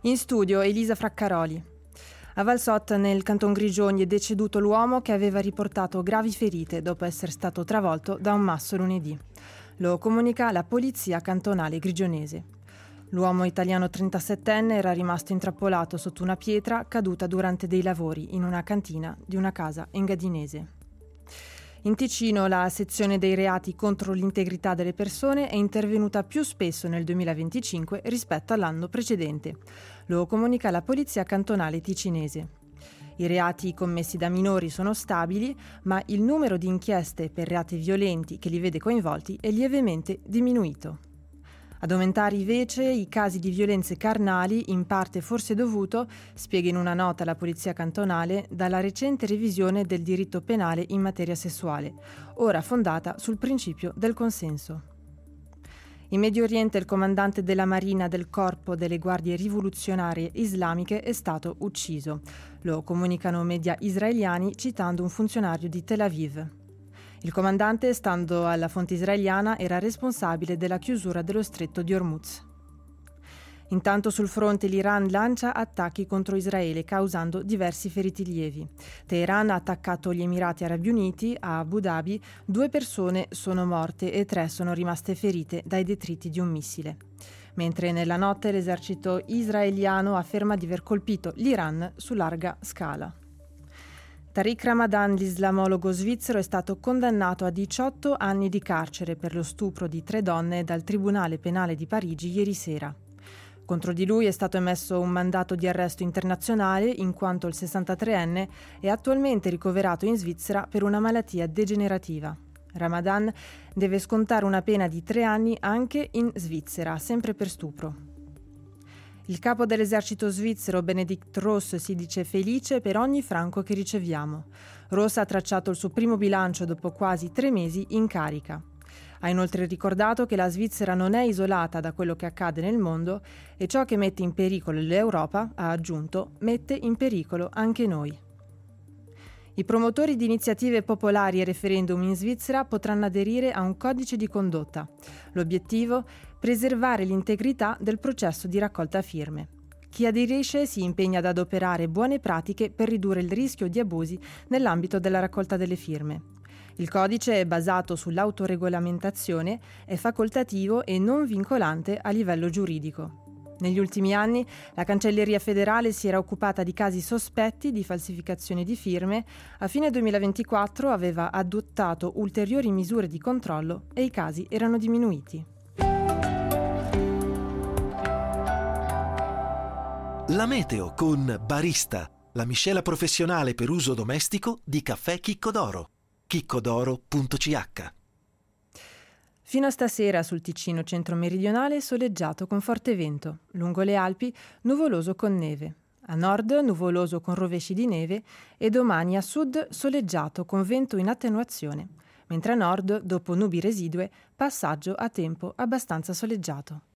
In studio Elisa Fraccaroli. A Valsot, nel Canton Grigioni, è deceduto l'uomo che aveva riportato gravi ferite dopo essere stato travolto da un masso lunedì. Lo comunica la polizia cantonale grigionese. L'uomo italiano 37enne era rimasto intrappolato sotto una pietra caduta durante dei lavori in una cantina di una casa engadinese. In Ticino la sezione dei reati contro l'integrità delle persone è intervenuta più spesso nel 2025 rispetto all'anno precedente. Lo comunica la polizia cantonale ticinese. I reati commessi da minori sono stabili, ma il numero di inchieste per reati violenti che li vede coinvolti è lievemente diminuito. Ad aumentare invece i casi di violenze carnali, in parte forse dovuto, spiega in una nota la polizia cantonale, dalla recente revisione del diritto penale in materia sessuale, ora fondata sul principio del consenso. In Medio Oriente il comandante della Marina del Corpo delle Guardie Rivoluzionarie Islamiche è stato ucciso. Lo comunicano media israeliani citando un funzionario di Tel Aviv. Il comandante, stando alla fonte israeliana, era responsabile della chiusura dello stretto di Hormuz. Intanto sul fronte l'Iran lancia attacchi contro Israele, causando diversi feriti lievi. Teheran ha attaccato gli Emirati Arabi Uniti, a Abu Dhabi 2 persone sono morte e 3 sono rimaste ferite dai detriti di un missile. Mentre nella notte l'esercito israeliano afferma di aver colpito l'Iran su larga scala. Tariq Ramadan, l'islamologo svizzero, è stato condannato a 18 anni di carcere per lo stupro di 3 donne dal Tribunale Penale di Parigi ieri sera. Contro di lui è stato emesso un mandato di arresto internazionale in quanto il 63enne è attualmente ricoverato in Svizzera per una malattia degenerativa. Ramadan deve scontare una pena di 3 anni anche in Svizzera, sempre per stupro. Il capo dell'esercito svizzero Benedikt Ross si dice felice per ogni franco che riceviamo. Ross ha tracciato il suo primo bilancio dopo quasi 3 mesi in carica. Ha inoltre ricordato che la Svizzera non è isolata da quello che accade nel mondo e ciò che mette in pericolo l'Europa, ha aggiunto, mette in pericolo anche noi. I promotori di iniziative popolari e referendum in Svizzera potranno aderire a un codice di condotta. L'obiettivo? Preservare l'integrità del processo di raccolta firme. Chi aderisce si impegna ad adoperare buone pratiche per ridurre il rischio di abusi nell'ambito della raccolta delle firme. Il codice è basato sull'autoregolamentazione, è facoltativo e non vincolante a livello giuridico. Negli ultimi anni la Cancelleria federale si era occupata di casi sospetti di falsificazione di firme, a fine 2024 aveva adottato ulteriori misure di controllo e i casi erano diminuiti. La meteo con Barista, la miscela professionale per uso domestico di caffè Chicco d'Oro. chiccodoro.ch. Fino a stasera sul Ticino centro-meridionale soleggiato con forte vento, lungo le Alpi nuvoloso con neve, a nord nuvoloso con rovesci di neve e domani a sud soleggiato con vento in attenuazione, mentre a nord, dopo nubi residue, passaggio a tempo abbastanza soleggiato.